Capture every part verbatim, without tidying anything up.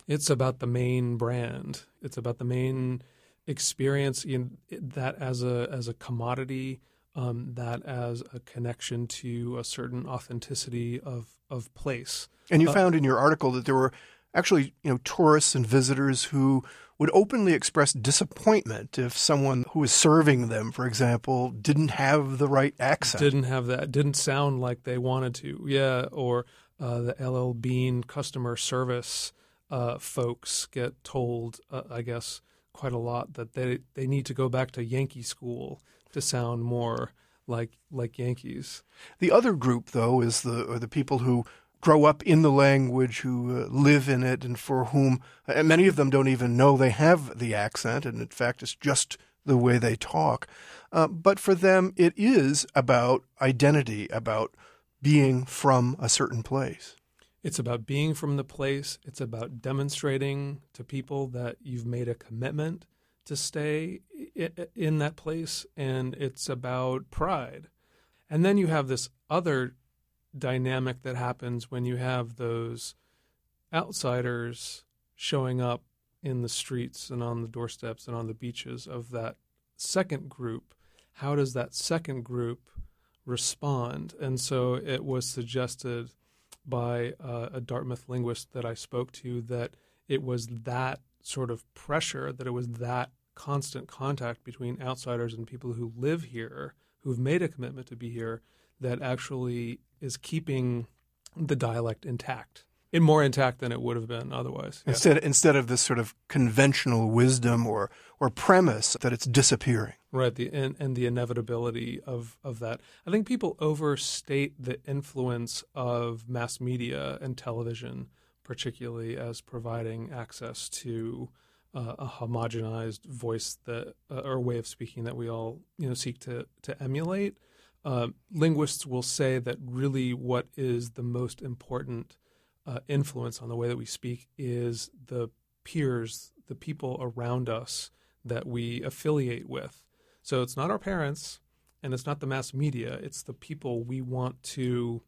It's about the Maine brand. It's about the Maine experience, in that as a as a commodity, um, that as a connection to a certain authenticity of, of place. And you Uh, found in your article that there were actually, you know, tourists and visitors who would openly express disappointment if someone who was serving them, for example, didn't have the right accent. Didn't have that. Didn't sound like they wanted to. Yeah, or uh, the L L Bean customer service uh, folks get told, uh, I guess, quite a lot that they they need to go back to Yankee school to sound more like like Yankees. The other group, though, is the are the people who grow up in the language, who uh, live in it, and for whom and many of them don't even know they have the accent, and in fact it's just the way they talk. Uh, but for them, it is about identity, about being from a certain place. It's about being from the place. It's about demonstrating to people that you've made a commitment to stay in that place, and it's about pride. And then you have this other dynamic that happens when you have those outsiders showing up in the streets and on the doorsteps and on the beaches of that second group. How does that second group respond? And so it was suggested by uh, a Dartmouth linguist that I spoke to that it was that sort of pressure, that it was that constant contact between outsiders and people who live here, who've made a commitment to be here, that actually is keeping the dialect intact, and more intact than it would have been otherwise. Yeah. Instead, instead of this sort of conventional wisdom or or premise that it's disappearing. Right, the and, and the inevitability of, of that. I think people overstate the influence of mass media and television, particularly as providing access to uh, a homogenized voice that uh, or way of speaking that we all you know seek to to emulate. Uh, linguists will say that really what is the most important uh, influence on the way that we speak is the peers, the people around us that we affiliate with. So it's not our parents and it's not the mass media. It's the people we want to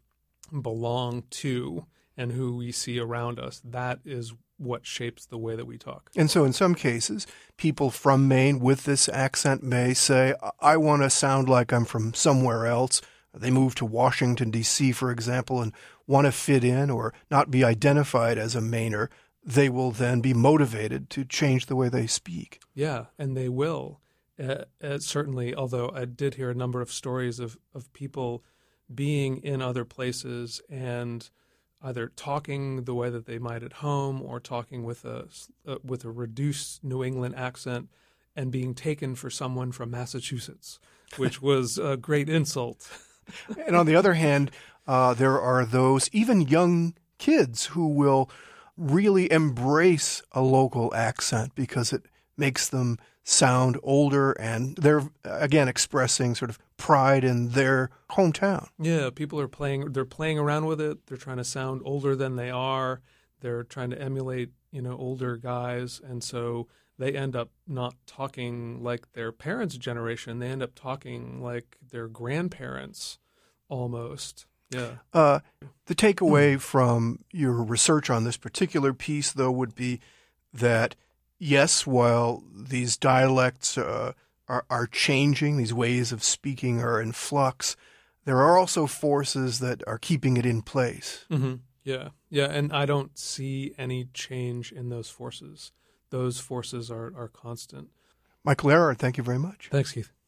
belong to and who we see around us. That is what shapes the way that we talk. And so in some cases, people from Maine with this accent may say, I want to sound like I'm from somewhere else. They move to Washington, D C, for example, and want to fit in or not be identified as a Mainer. They will then be motivated to change the way they speak. Yeah, and they will. Uh, uh, certainly, although I did hear a number of stories of, of people being in other places and either talking the way that they might at home or talking with a uh, with a reduced New England accent and being taken for someone from Massachusetts, which was a great insult. And on the other hand, uh, there are those even young kids who will really embrace a local accent because it makes them sound older, and they're, again, expressing sort of pride in their hometown. Yeah, people are playing, they're playing around with it. They're trying to sound older than they are. They're trying to emulate, you know, older guys. And so they end up not talking like their parents' generation. They end up talking like their grandparents almost. Yeah. Uh, the takeaway from your research on this particular piece, though, would be that yes, while these dialects uh, are, are changing, these ways of speaking are in flux, there are also forces that are keeping it in place. Mm-hmm. Yeah, yeah, and I don't see any change in those forces. Those forces are, are constant. Michael Erhardt, thank you very much. Thanks, Keith.